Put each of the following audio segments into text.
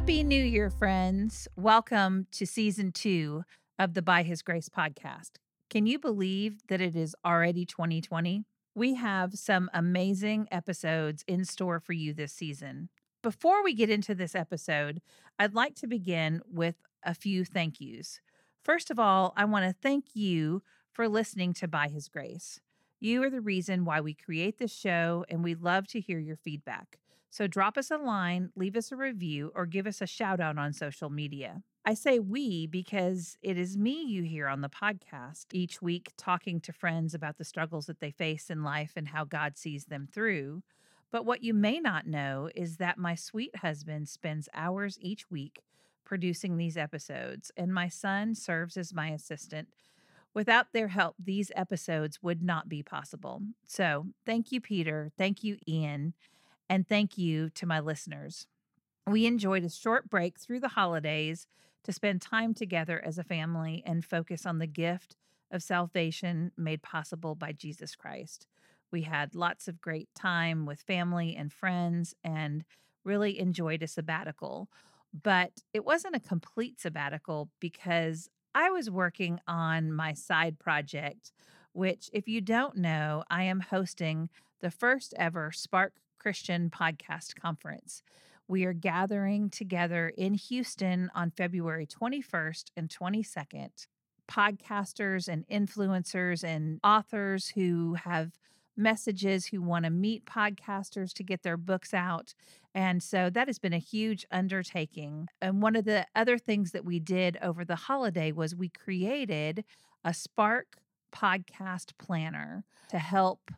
Happy New Year, friends. Welcome to season 2 of the By His Grace podcast. Can you believe that it is already 2020? We have some amazing episodes in store for you this season. Before we get into this episode, I'd like to begin with a few thank yous. First of all, I want to thank you for listening to By His Grace. You are the reason why we create this show, and we love to hear your feedback. So drop us a line, leave us a review, or give us a shout out on social media. I say we because it is me you hear on the podcast each week talking to friends about the struggles that they face in life and how God sees them through. But what you may not know is that my sweet husband spends hours each week producing these episodes, and my son serves as my assistant. Without their help, these episodes would not be possible. So thank you, Peter. Thank you, Ian. And thank you to my listeners. We enjoyed a short break through the holidays to spend time together as a family and focus on the gift of salvation made possible by Jesus Christ. We had lots of great time with family and friends and really enjoyed a sabbatical. But it wasn't a complete sabbatical because I was working on my side project, which, if you don't know, I am hosting the first ever Spark Christian Podcast Conference. We are gathering together in Houston on February 21st and 22nd. Podcasters and influencers and authors who have messages who want to meet podcasters to get their books out. And so that has been a huge undertaking. And one of the other things that we did over the holiday was we created a Spark podcast planner to help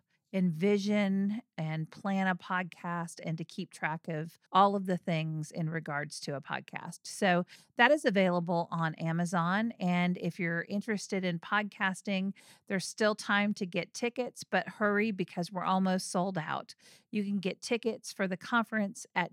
envision and plan a podcast and to keep track of all of the things in regards to a podcast. So that is available on Amazon. And if you're interested in podcasting, there's still time to get tickets, but hurry because we're almost sold out. You can get tickets for the conference at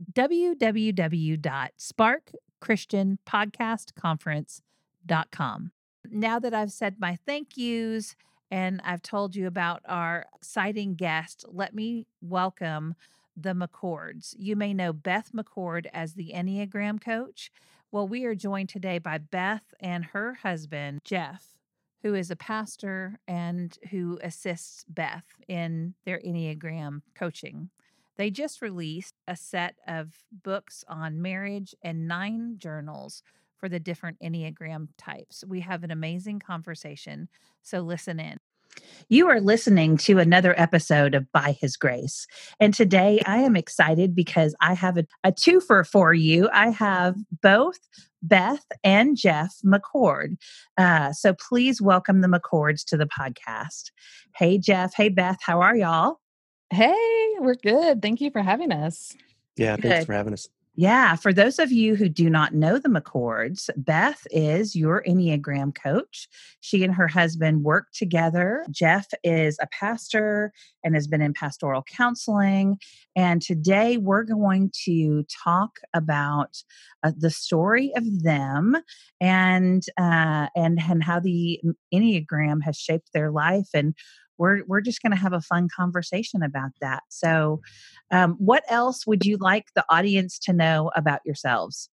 www.sparkchristianpodcastconference.com. Now that I've said my thank yous, and I've told you about our exciting guest, let me welcome the McCords. You may know Beth McCord as the Enneagram coach. Well, we are joined today by Beth and her husband, Jeff, who is a pastor and who assists Beth in their Enneagram coaching. They just released a set of books on marriage and 9 journals for the different Enneagram types. We have an amazing conversation, so listen in. You are listening to another episode of By His Grace. And today I am excited because I have a twofer for you. I have both Beth and Jeff McCord. So please welcome the McCords to the podcast. Hey, Jeff. Hey, Beth. How are y'all? Hey, we're good. Thank you for having us. Yeah, thanks Good. for having us. Yeah, for those of you who do not know the McCords, Beth is your Enneagram coach. She and her husband work together. Jeff is a pastor and has been in pastoral counseling. And today we're going to talk about the story of them and how the Enneagram has shaped their life. And we're just going to have a fun conversation about that. So, what else would you like the audience to know about yourselves?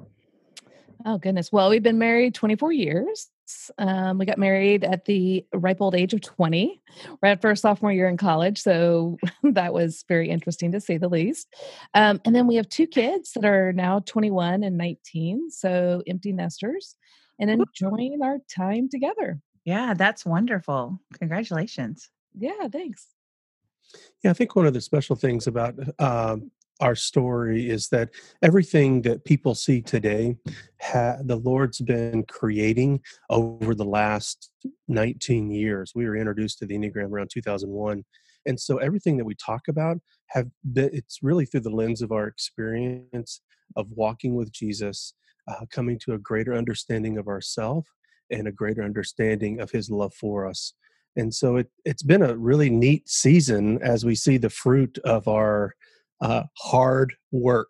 Oh, goodness. Well, we've been married 24 years. We got married at the ripe old age of 20, right after our sophomore year in college. So that was very interesting to say the least. And then we have 2 kids that are now 21 and 19. So empty nesters and enjoying our time together. Yeah, that's wonderful. Congratulations. Yeah, thanks. Yeah, I think one of the special things about our story is that everything that people see today, the Lord's been creating over the last 19 years. We were introduced to the Enneagram around 2001. And so everything that we talk about it's really through the lens of our experience of walking with Jesus, coming to a greater understanding of ourselves and a greater understanding of his love for us. And so it's been a really neat season as we see the fruit of our hard work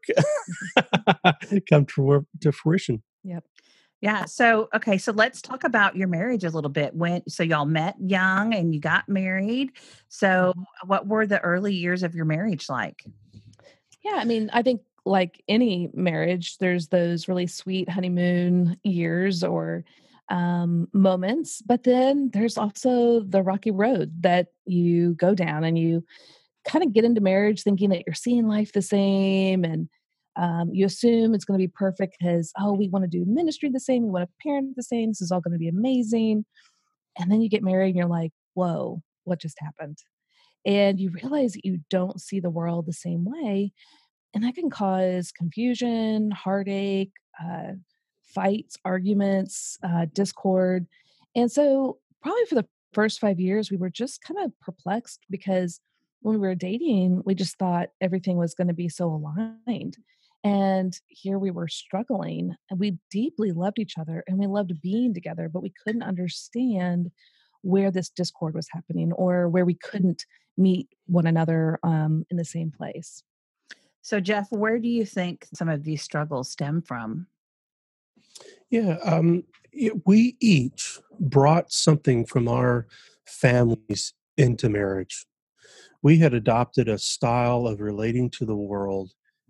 come to fruition. Yep. Yeah. So, okay. So let's talk about your marriage a little bit. So y'all met young and you got married. So what were the early years of your marriage like? Yeah, I mean, I think like any marriage, there's those really sweet honeymoon years or moments, but then there's also the rocky road that you go down, and you kind of get into marriage thinking that you're seeing life the same, and you assume it's going to be perfect because, oh, we want to do ministry the same, we want to parent the same, this is all going to be amazing. And then you get married and you're like, whoa, what just happened? And you realize that you don't see the world the same way, and that can cause confusion, heartache, fights, arguments, discord. And so, probably for the first 5 years, we were just kind of perplexed because when we were dating, we just thought everything was going to be so aligned. And here we were struggling, and we deeply loved each other and we loved being together, but we couldn't understand where this discord was happening or where we couldn't meet one another in the same place. So, Jeff, where do you think some of these struggles stem from? Yeah, we each brought something from our families into marriage. We had adopted a style of relating to the world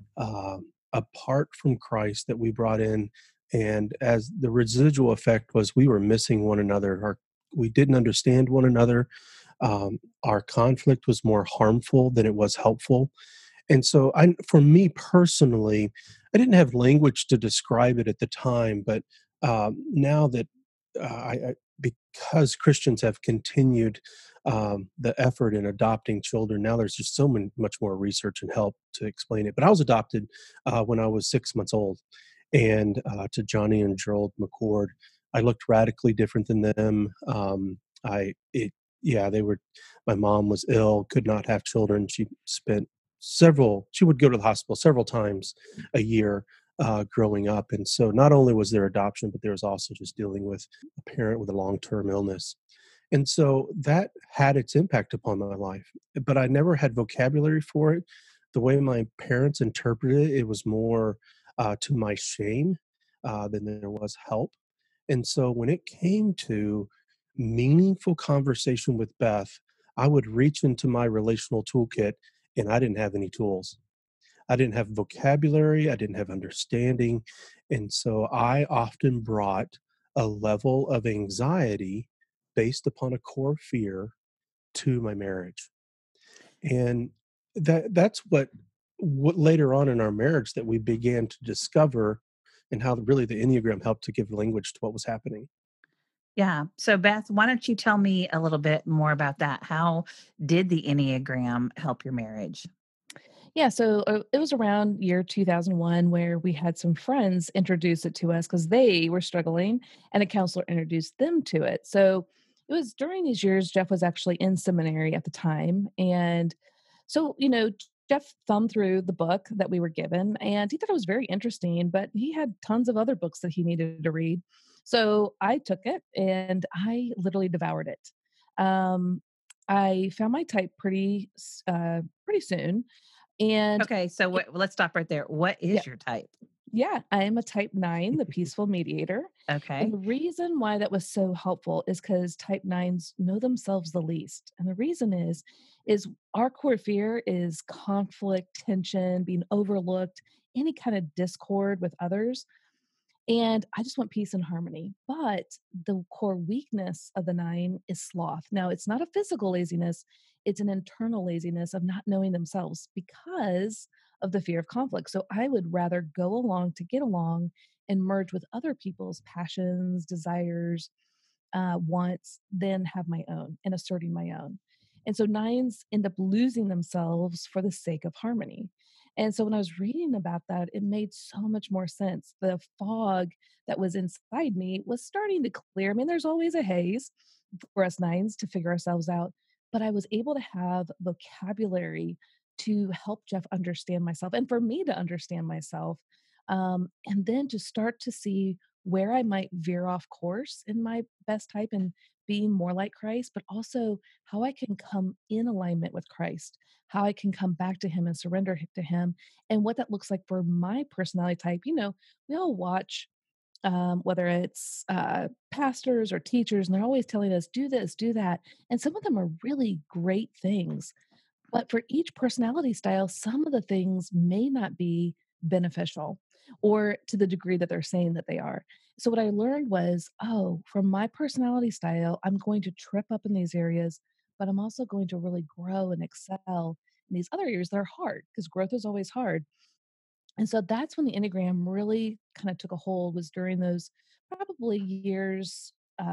apart from Christ that we brought in, and as the residual effect was, we were missing one another. We didn't understand one another. Our conflict was more harmful than it was helpful. And so, for me personally, I didn't have language to describe it at the time, but now that because Christians have continued the effort in adopting children, now there's just much more research and help to explain it. But I was adopted when I was 6 months old, and to Johnny and Gerald McCord, I looked radically different than them. Yeah, they were. My mom was ill, could not have children. She would go to the hospital several times a year growing up. And so not only was there adoption, but there was also just dealing with a parent with a long-term illness. And so that had its impact upon my life, but I never had vocabulary for it. The way my parents interpreted it, it was more to my shame than there was help. And so when it came to meaningful conversation with Beth, I would reach into my relational toolkit and I didn't have any tools. I didn't have vocabulary, I didn't have understanding. And so I often brought a level of anxiety based upon a core fear to my marriage. And that's what later on in our marriage that we began to discover, and how really the Enneagram helped to give language to what was happening. Yeah. So, Beth, why don't you tell me a little bit more about that? How did the Enneagram help your marriage? Yeah, so it was around year 2001 where we had some friends introduce it to us because they were struggling, and a counselor introduced them to it. So it was during these years, Jeff was actually in seminary at the time. And so, Jeff thumbed through the book that we were given, and he thought it was very interesting, but he had tons of other books that he needed to read. So I took it and I literally devoured it. Um, I found my type pretty soon, and Okay. So, it let's stop right there. What yeah, is your type? yeah, I am a type 9, the peaceful mediator. And Okay. the reason why that was so helpful is because type 9s know themselves the least. And the reason is our core fear is conflict, tension, being overlooked, any kind of discord with others. And I just want peace and harmony. But the core weakness of the 9 is sloth. Now, it's not a physical laziness, it's an internal laziness of not knowing themselves because of the fear of conflict. So I would rather go along to get along and merge with other people's passions, desires, wants than have my own and asserting my own. And so nines end up losing themselves for the sake of harmony. And so when I was reading about that, it made so much more sense. The fog that was inside me was starting to clear. I mean, there's always a haze for us nines to figure ourselves out, but I was able to have vocabulary to help Jeff understand myself and for me to understand myself. And then to start to see where I might veer off course in my best type and being more like Christ, but also how I can come in alignment with Christ, how I can come back to Him and surrender to Him, and what that looks like for my personality type. We all watch, whether it's pastors or teachers, and they're always telling us, do this, do that. And some of them are really great things. But for each personality style, some of the things may not be beneficial or to the degree that they're saying that they are. So what I learned was, oh, from my personality style, I'm going to trip up in these areas, but I'm also going to really grow and excel in these other areas that are hard because growth is always hard. And so that's when the Enneagram really kind of took a hold, was during those probably years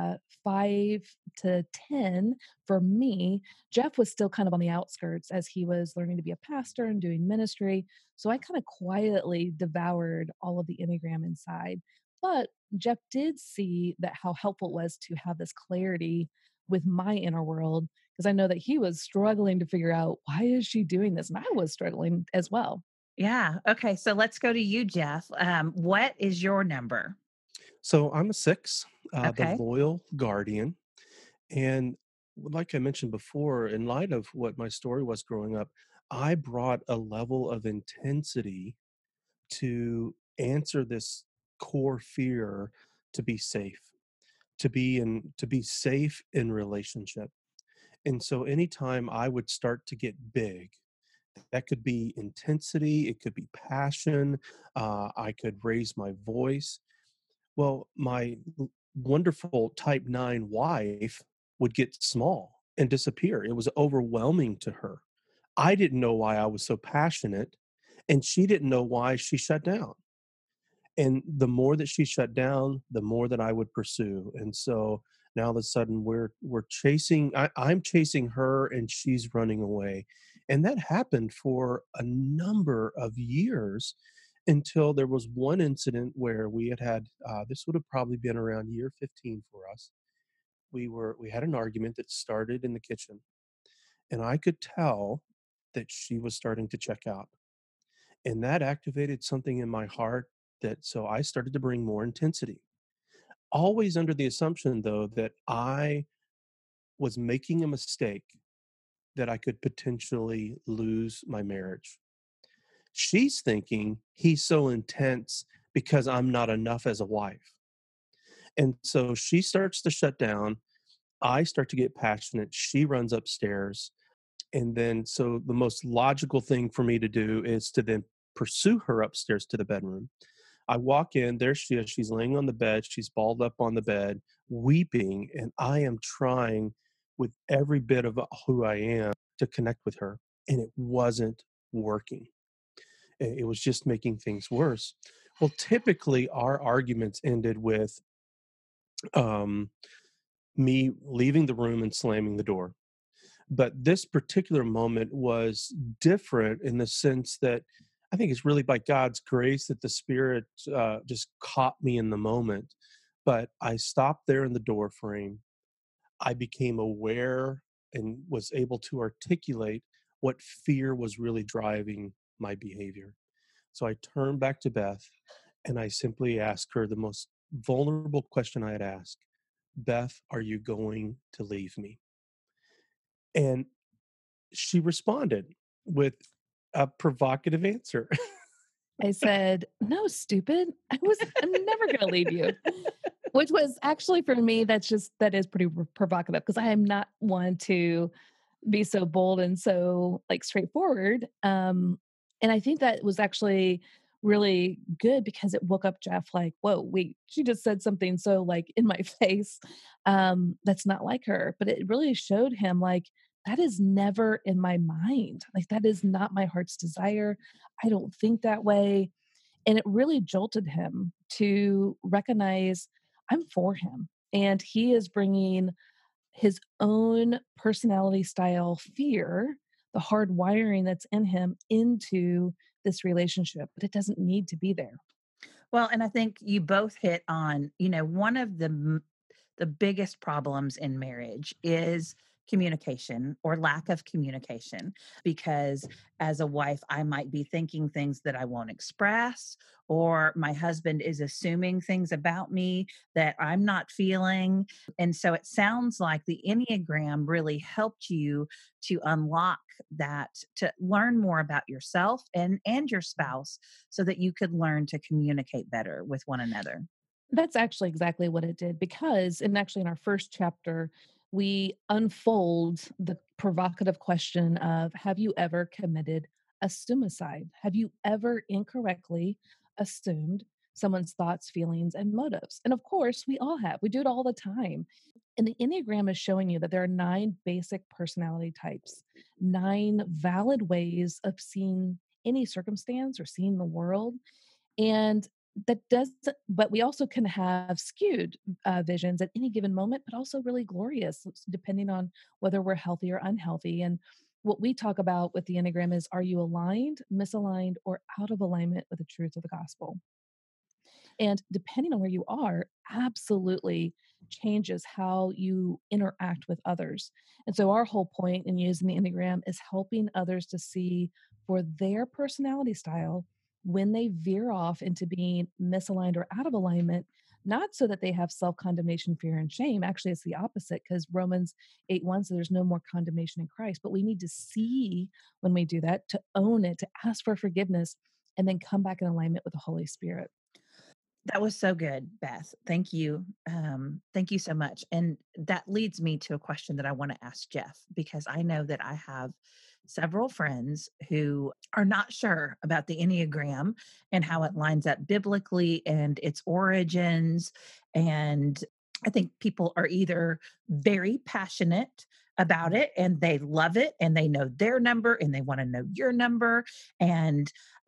5 to 10 for me. Jeff was still kind of on the outskirts as he was learning to be a pastor and doing ministry. So I kind of quietly devoured all of the Enneagram inside. But Jeff did see that how helpful it was to have this clarity with my inner world, because I know that he was struggling to figure out, why is she doing this? And I was struggling as well. Yeah. Okay. So let's go to you, Jeff. What is your number? So I'm a six, the Okay. loyal guardian. And like I mentioned before, in light of what my story was growing up, I brought a level of intensity to answer this core fear to be safe, to be safe in relationship. And so anytime I would start to get big, that could be intensity, it could be passion, I could raise my voice. Well, my wonderful type 9 wife would get small and disappear. It was overwhelming to her. I didn't know why I was so passionate, and she didn't know why she shut down. And the more that she shut down, the more that I would pursue. And so now all of a sudden we're chasing I'm chasing her and she's running away. And that happened for a number of years until there was one incident where this would have probably been around year 15 for us. We had an argument that started in the kitchen, and I could tell that she was starting to check out, and that activated something in my heart, that so I started to bring more intensity. Always under the assumption, though, that I was making a mistake, that I could potentially lose my marriage. She's thinking he's so intense because I'm not enough as a wife. And so she starts to shut down. I start to get passionate. She runs upstairs. And then, so the most logical thing for me to do is to then pursue her upstairs to the bedroom. I walk in, there she is. She's laying on the bed. She's balled up on the bed, weeping. And I am trying with every bit of who I am to connect with her. And it wasn't working. It was just making things worse. Well, typically our arguments ended with um, me leaving the room and slamming the door. But this particular moment was different in the sense that I think it's really by God's grace that the Spirit just caught me in the moment. But I stopped there in the door frame. I became aware and was able to articulate what fear was really driving my behavior. So I turned back to Beth and I simply asked her the most vulnerable question I had asked: Beth, are you going to leave me? And she responded with a provocative answer. I said, "No, stupid. I'm never gonna leave you." Which was actually for me, that is pretty provocative because I am not one to be so bold and so, like, straightforward, and I think that was actually really good because it woke up Jeff like, "Whoa, wait, she just said something so, like, in my face, that's not like her," but it really showed him, like, that is never in my mind, like, that is not my heart's desire. I don't think that way, and it really jolted him to recognize I'm for him, and he is bringing his own personality style fear, the hard wiring that's in him, into this relationship, but it doesn't need to be there. Well, and I think you both hit on, one of the biggest problems in marriage is communication or lack of communication, because as a wife I might be thinking things that I won't express, or my husband is assuming things about me that I'm not feeling. And so it sounds like the Enneagram really helped you to unlock that, to learn more about yourself and your spouse, so that you could learn to communicate better with one another. That's actually exactly what it did because, and actually in our first chapter, we unfold the provocative question of, have you ever committed assume-icide. Have you ever incorrectly assumed someone's thoughts, feelings, and motives? And of course, we all have. We do it all the time. And the Enneagram is showing you that there are 9 basic personality types, 9 valid ways of seeing any circumstance or seeing the world. And that doesn't, but we also can have skewed visions at any given moment, but also really glorious, depending on whether we're healthy or unhealthy. And what we talk about with the Enneagram is, are you aligned, misaligned, or out of alignment with the truth of the gospel? And depending on where you are, absolutely changes how you interact with others. And so, our whole point in using the Enneagram is helping others to see for their personality style when they veer off into being misaligned or out of alignment, not so that they have self condemnation, fear, and shame. Actually, it's the opposite because Romans 8:1 says there's no more condemnation in Christ. But we need to see when we do that, to own it, to ask for forgiveness, and then come back in alignment with the Holy Spirit. That was so good, Beth. Thank you. Thank you so much. And that leads me to a question that I want to ask Jeff, because I know that I have several friends who are not sure about the Enneagram and how it lines up biblically and its origins. And I think people are either very passionate about it and they love it and they know their number and they want to know your number. And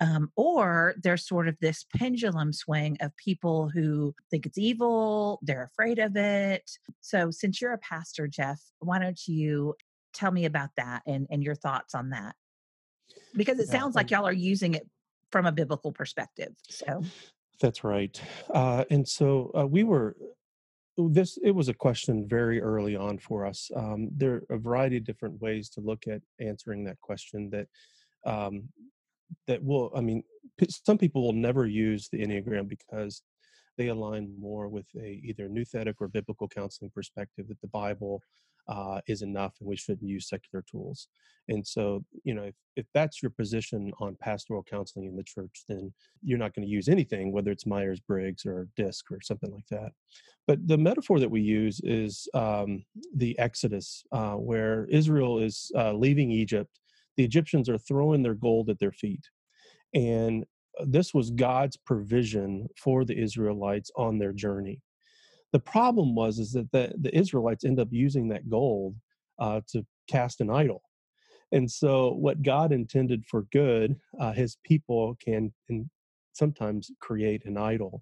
or there's sort of this pendulum swing of people who think it's evil, they're afraid of it. So, since you're a pastor, Jeff, why don't you tell me about that and your thoughts on that? Because it Yeah, sounds like y'all are using it from a biblical perspective. So, that's right. And so we were this. It was a question very early on for us. There are a variety of different ways to look at answering that question. Um, that will, I mean, some people will never use the Enneagram because they align more with a either nouthetic or biblical counseling perspective that the Bible is enough and we shouldn't use secular tools. And so, if that's your position on pastoral counseling in the church, then you're not going to use anything, whether it's Myers Briggs or DISC or something like that. But the metaphor that we use is the Exodus, where Israel is leaving Egypt. The Egyptians are throwing their gold at their feet. And this was God's provision for the Israelites on their journey. The problem was is that the Israelites end up using that gold to cast an idol. And so, what God intended for good, His people can sometimes create an idol.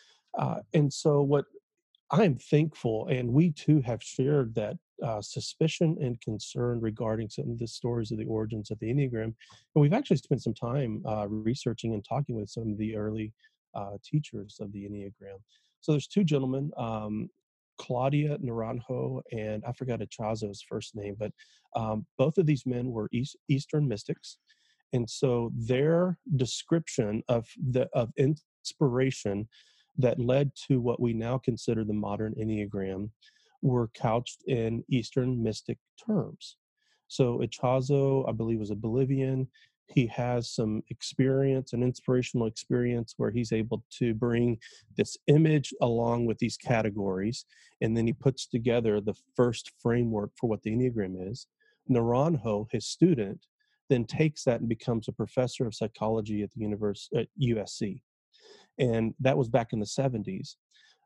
And so, what I'm thankful, and we too have shared that suspicion and concern regarding some of the stories of the origins of the Enneagram. And we've actually spent some time researching and talking with some of the early teachers of the Enneagram. So there's 2 gentlemen, Claudia Naranjo, and I forgot Echazo's first name, but both of these men were Eastern mystics. And so their description of inspiration that led to what we now consider the modern Enneagram were couched in Eastern mystic terms. So Echazo, I believe, was a Bolivian. He has some experience, an inspirational experience where he's able to bring this image along with these categories, and then he puts together the first framework for what the Enneagram is. Naranjo, his student, then takes that and becomes a professor of psychology at the university at USC, and that was back in the 70s.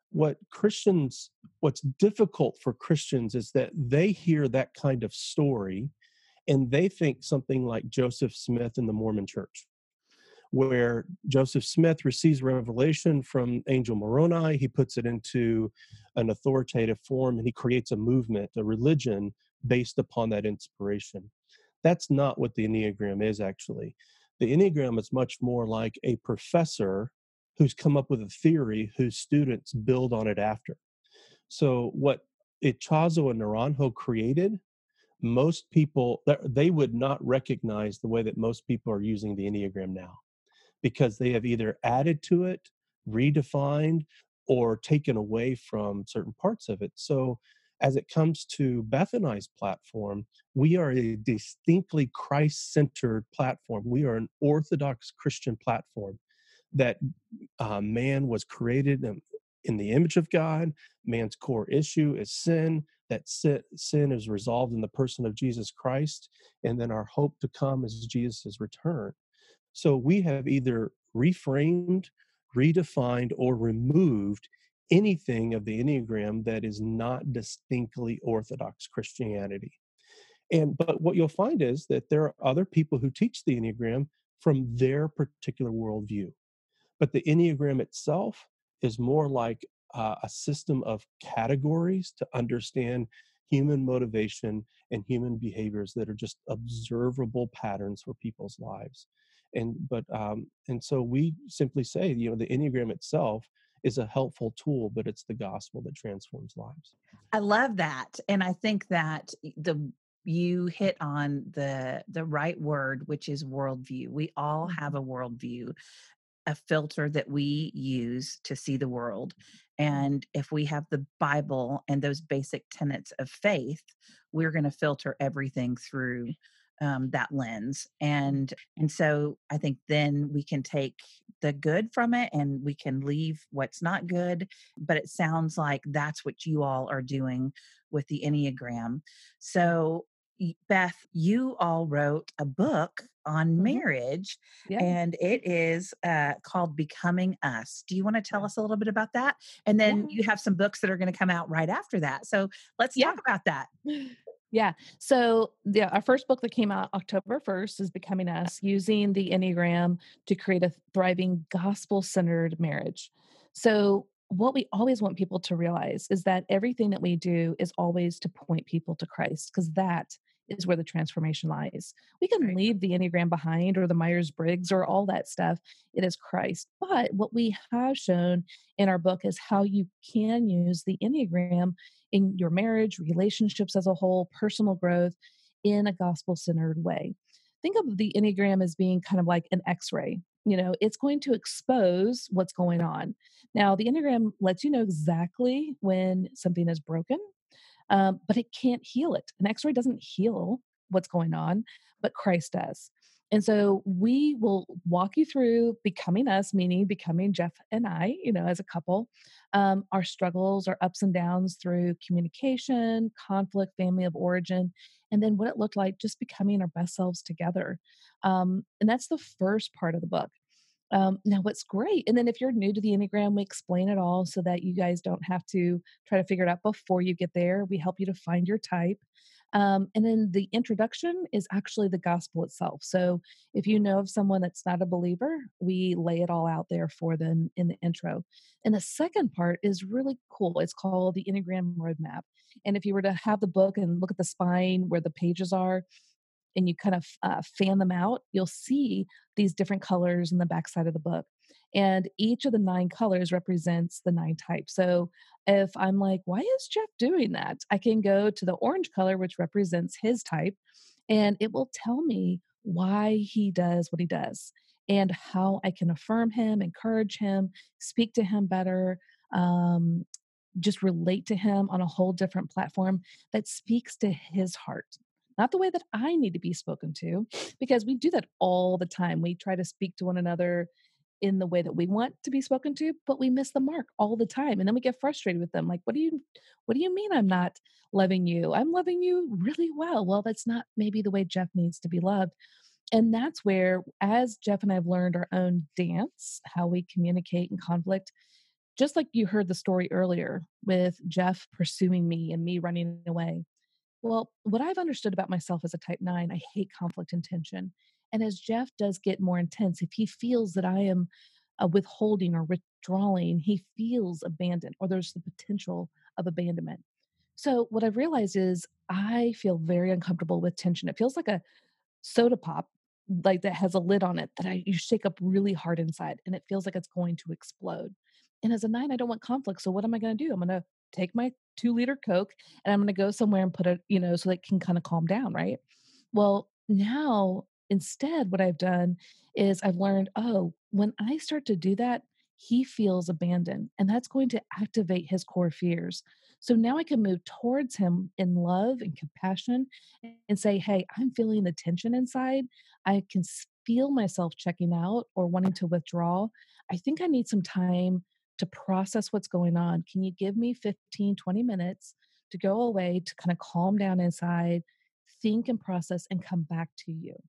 What's difficult for Christians is that they hear that kind of story and they think something like Joseph Smith in the Mormon Church, where Joseph Smith receives revelation from Angel Moroni, he puts it into an authoritative form, and he creates a movement, a religion based upon that inspiration. That's not what the Enneagram is, actually. The Enneagram is much more like a professor who's come up with a theory whose students build on it after. So, what Ichazo and Naranjo created, most people, they would not recognize the way that most people are using the Enneagram now, because they have either added to it, redefined, or taken away from certain parts of it. So, as it comes to Beth and I's platform, we are a distinctly Christ centered platform. We are an Orthodox Christian platform that man was created in the image of God. Man's core issue is sin. That sin is resolved in the person of Jesus Christ. And then our hope to come is Jesus' return. So we have either reframed, redefined, or removed anything of the Enneagram that is not distinctly Orthodox Christianity. But what you'll find is that there are other people who teach the Enneagram from their particular worldview. But the Enneagram itself is more like a system of categories to understand human motivation and human behaviors that are just observable patterns for people's lives. And so we simply say, the Enneagram itself is a helpful tool, but it's the gospel that transforms lives. I love that. And I think that you hit on the right word, which is worldview. We all have a worldview, a filter that we use to see the world. And if we have the Bible and those basic tenets of faith, we're going to filter everything through that lens. And so I think then we can take the good from it and we can leave what's not good. But it sounds like that's what you all are doing with the Enneagram. So Beth, you all wrote a book on Mhm. marriage, Yeah. and it is called Becoming Us. Do you want to tell us a little bit about that? And Yeah. then you have some books that are going to come out right after that. So let's Yeah. talk about that. Yeah. So, yeah, our first book that came out October 1st is Becoming Us, using the Enneagram to create a thriving gospel centered marriage. So, what we always want people to realize is that everything that we do is always to point people to Christ, because that is where the transformation lies. We can Right. leave the Enneagram behind or the Myers Briggs or all that stuff. It is Christ. But what we have shown in our book is how you can use the Enneagram in your marriage, relationships as a whole, personal growth in a gospel centered way. Think of the Enneagram as being kind of like an x ray. It's going to expose what's going on. Now, the Enneagram lets you know exactly when something is broken, but it can't heal it. An x ray doesn't heal what's going on, but Christ does. And so we will walk you through becoming us, meaning becoming Jeff and I, as a couple, our struggles, our ups and downs through communication, conflict, family of origin, and then what it looked like just becoming our best selves together. And that's the first part of the book. Now, what's great, and then if you're new to the Enneagram, we explain it all so that you guys don't have to try to figure it out before you get there. We help you to find your type. And then the introduction is actually the gospel itself. So if you know of someone that's not a believer, we lay it all out there for them in the intro. And the second part is really cool. It's called the Enneagram Roadmap. And if you were to have the book and look at the spine where the pages are, and you kind of fan them out, you'll see these different colors in the backside of the book. And each of the 9 colors represents the 9 types. So if I'm like, why is Jeff doing that? I can go to the orange color, which represents his type, and it will tell me why he does what he does and how I can affirm him, encourage him, speak to him better, um, just relate to him on a whole different platform that speaks to his heart, not the way that I need to be spoken to, because we do that all the time. We try to speak to one another in the way that we want to be spoken to, but we miss the mark all the time. And then we get frustrated with them. Like, what do you mean I'm not loving you? I'm loving you really well. Well, that's not maybe the way Jeff needs to be loved. And that's where, as Jeff and I have learned our own dance, how we communicate in conflict, just like you heard the story earlier with Jeff pursuing me and me running away. Well, what I've understood about myself as a type 9, I hate conflict and tension. And as Jeff does get more intense, if he feels that I am withholding or withdrawing, he feels abandoned or there's the potential of abandonment. So, what I've realized is I feel very uncomfortable with tension. It feels like a soda pop, like that has a lid on it that you shake up really hard inside and it feels like it's going to explode. And as a 9, I don't want conflict. So what am I going to do? I'm going to take my 2-liter Coke and I'm going to go somewhere and put it, so that it can kind of calm down, right? Well, now instead, what I've done is I've learned, oh, when I start to do that, he feels abandoned and that's going to activate his core fears. So now I can move towards him in love and compassion and say, hey, I'm feeling the tension inside. I can feel myself checking out or wanting to withdraw. I think I need some time to process what's going on. Can you give me 15, 20 minutes to go away to kind of calm down inside, think and process, and come back to you?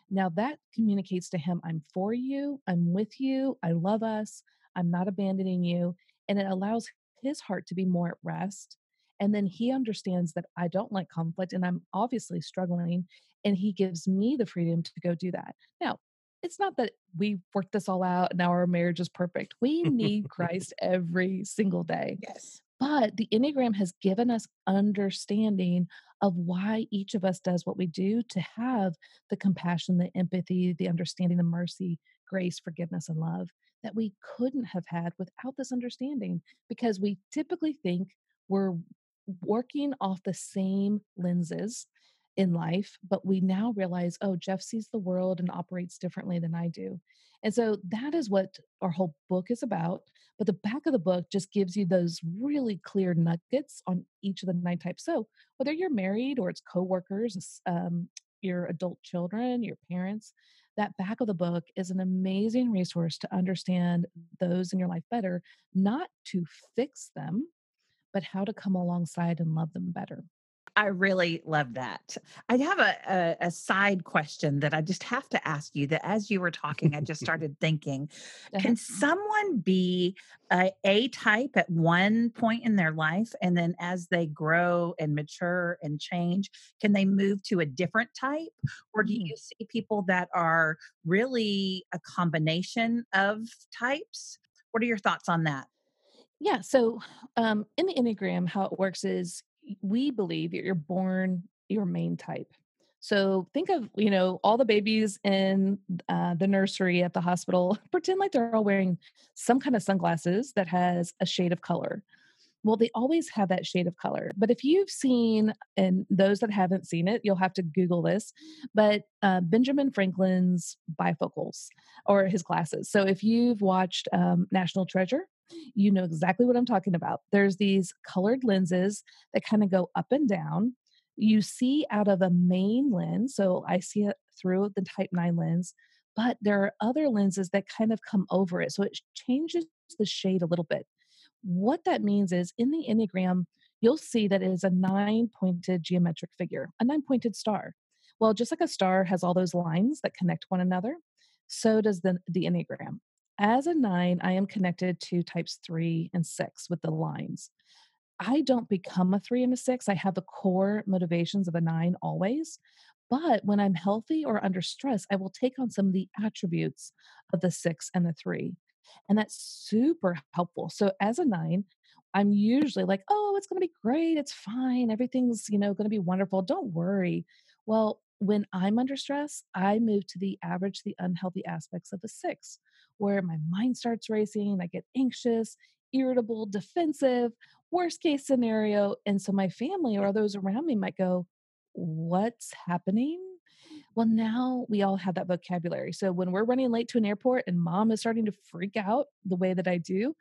Now that communicates to him, I'm for you, I'm with you, I love us, I'm not abandoning you. And it allows his heart to be more at rest. And then he understands that I don't like conflict and I'm obviously struggling. And he gives me the freedom to go do that. Now, it's not that we worked this all out. Now our marriage is perfect. We need Christ every single day. Yes. But the Enneagram has given us understanding of why each of us does what we do to have the compassion, the empathy, the understanding, the mercy, grace, forgiveness, and love that we couldn't have had without this understanding because we typically think we're working off the same lenses in life, but we now realize, oh, Jeff sees the world and operates differently than I do. And so that is what our whole book is about. But the back of the book just gives you those really clear nuggets on each of the 9 types. So whether you're married or it's coworkers, your adult children, your parents, that back of the book is an amazing resource to understand those in your life better, not to fix them, but how to come alongside and love them better. I really love that. I have a side question that I just have to ask you that as you were talking, I just started thinking, Uh-huh. can someone be a type at one point in their life and then as they grow and mature and change, can they move to a different type? Or do Mm. you see people that are really a combination of types? What are your thoughts on that? Yeah. So, in the Enneagram, how it works is we believe that you're born your main type. So think of, all the babies in the nursery at the hospital. Pretend like they're all wearing some kind of sunglasses that has a shade of color. Well, they always have that shade of color. But if you've seen, and those that haven't seen it, you'll have to Google this, but Benjamin Franklin's bifocals or his glasses. So if you've watched National Treasure, you know exactly what I'm talking about. There's these colored lenses that kind of go up and down. You see out of a main lens. So I see it through the type 9 lens, but there are other lenses that kind of come over it. So it changes the shade a little bit. What that means is in the Enneagram, you'll see that it is a 9 pointed geometric figure, a 9 pointed star. Well, just like a star has all those lines that connect one another, so does the Enneagram. As a 9, I am connected to types 3 and 6 with the lines. I don't become a 3 and a 6. I have the core motivations of a 9 always. But when I'm healthy or under stress, I will take on some of the attributes of the 6 and the 3. And that's super helpful. So as a 9, I'm usually like, "Oh, it's going to be great. It's fine. Everything's, going to be wonderful. Don't worry." Well, when I'm under stress, I move to the average, the unhealthy aspects of a 6, where my mind starts racing, I get anxious, irritable, defensive, worst case scenario. And so my family or those around me might go, "What's happening?" Well, now we all have that vocabulary. So when we're running late to an airport and mom is starting to freak out the way that I do,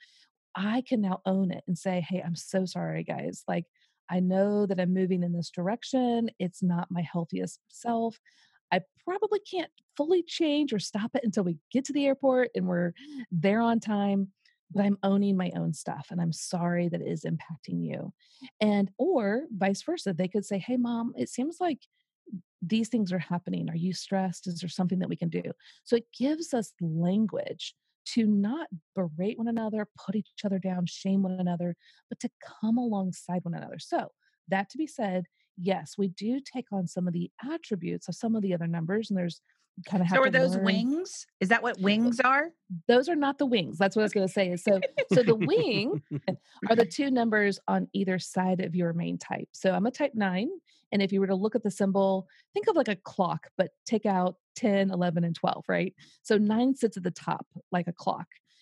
I can now own it and say, "Hey, I'm so sorry, guys. Like, I know that I'm moving in this direction. It's not my healthiest self. I probably can't fully change or stop it until we get to the airport and we're there on time, but I'm owning my own stuff and I'm sorry that it is impacting you." And or vice versa, they could say, "Hey, mom, it seems like these things are happening. Are you stressed? Is there something that we can do?" So it gives us language to not berate one another, put each other down, shame one another, but to come alongside one another. So, that to be said, yes, we do take on some of the attributes of some of the other numbers, and there's kind of have So to are those learn. wings? Is that what wings are? Those are not the wings. That's what I was gonna say is so the wing are the 2 numbers on either side of your main type. So I'm a type 9, and if you were to look at the symbol, think of like a clock, but take out 10, 11, and 12, right? So 9 sits at the top like a clock,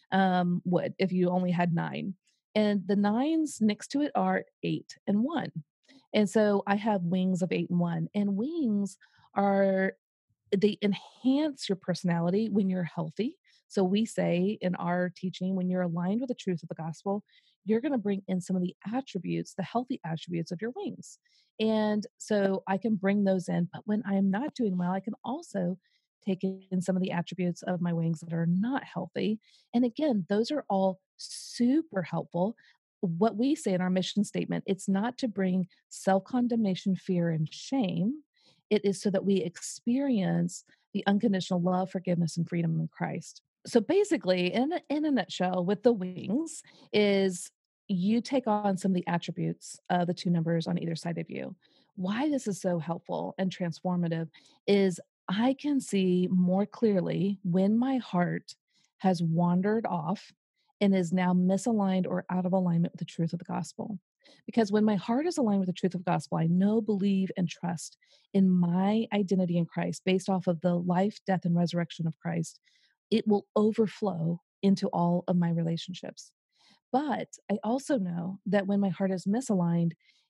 would if you only had 9. And the 9s next to it are 8 and 1. And so I have wings of 8 and 1, and wings are they enhance your personality when you're healthy. So we say in our teaching, when you're aligned with the truth of the gospel, you're going to bring in some of the attributes, the healthy attributes of your wings. And so I can bring those in. But when I am not doing well, I can also take in some of the attributes of my wings that are not healthy. And again, those are all super helpful. What we say in our mission statement, it's not to bring self condemnation, fear, and shame. It is so that we experience the unconditional love, forgiveness, and freedom in Christ. So basically, in a nutshell, with the wings, is you take on some of the attributes of the two numbers on either side of you. Why this is so helpful and transformative is I can see more clearly when my heart has wandered off and is now misaligned or out of alignment with the truth of the gospel. Because when my heart is aligned with the truth of the gospel, I know, believe, and trust in my identity in Christ based off of the life, death, and resurrection of Christ. It will overflow into all of my relationships. But I also know that when my heart is misaligned,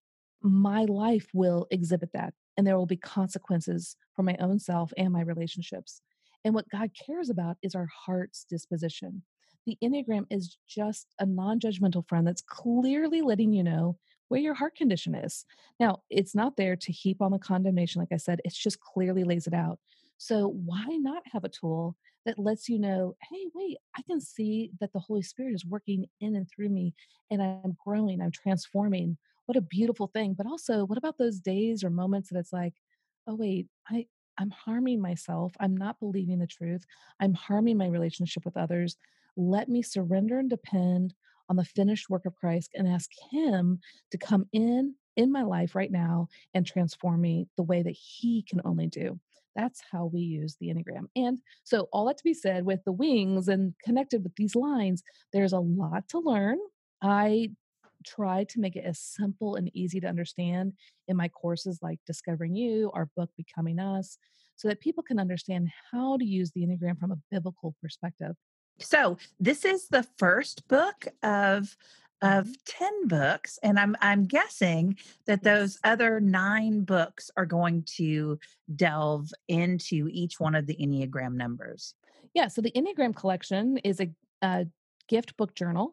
my life will exhibit that, and there will be consequences for my own self and my relationships. And what God cares about is our heart's disposition. The Enneagram is just a non judgmental friend that's clearly letting you know where your heart condition is. Now, it's not there to heap on the condemnation, like I said, it's just clearly lays it out. So, why not have a tool that lets you know, hey, wait, I can see that the Holy Spirit is working in and through me, and I'm growing, I'm transforming. What a beautiful thing. But also, what about those days or moments that it's like, oh wait, I'm harming myself. I'm not believing the truth. I'm harming my relationship with others. Let me surrender and depend on the finished work of Christ and ask him to come in my life right now and transform me the way that he can only do. That's how we use the Enneagram. And so all that to be said, with the wings and connected with these lines, there's a lot to learn. I try to make it as simple and easy to understand in my courses like Discovering You, our book Becoming Us, so that people can understand how to use the Enneagram from a biblical perspective. So this is the first book of Mhm. 10 books, and I'm guessing that those Yes. other 9 books are going to delve into each one of the Enneagram numbers. Yeah. So the Enneagram collection is a gift book journal,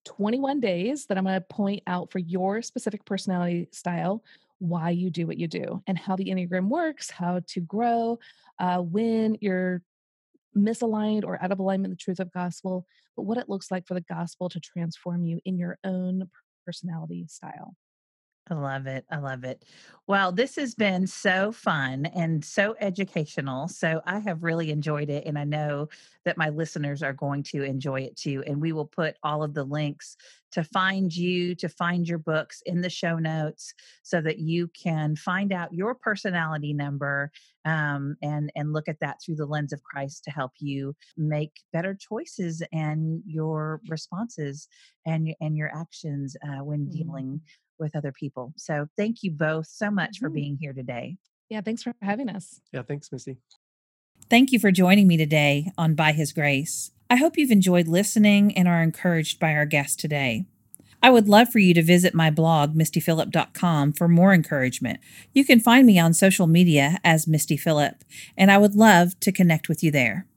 21 days that I'm going to point out for your specific personality style, why you do what you do, and how the Enneagram works, how to grow when you're misaligned or out of alignment with the truth of gospel, but what it looks like for the gospel to transform you in your own personality style. I love it. I love it. Well, this has been so fun and so educational. So I have really enjoyed it. And I know that my listeners are going to enjoy it too. And we will put all of the links to find you, to find your books in the show notes so that you can find out your personality number, and look at that through the lens of Christ to help you make better choices and your responses and your actions when dealing Mhm. with other people. So thank you both so much for Mhm. being here today. Yeah, thanks for having us. Yeah, thanks, Missy. Thank you for joining me today on By His Grace. I hope you've enjoyed listening and are encouraged by our guest today. I would love for you to visit my blog, mistyphillip.com, for more encouragement. You can find me on social media as Misty Phillip, and I would love to connect with you there.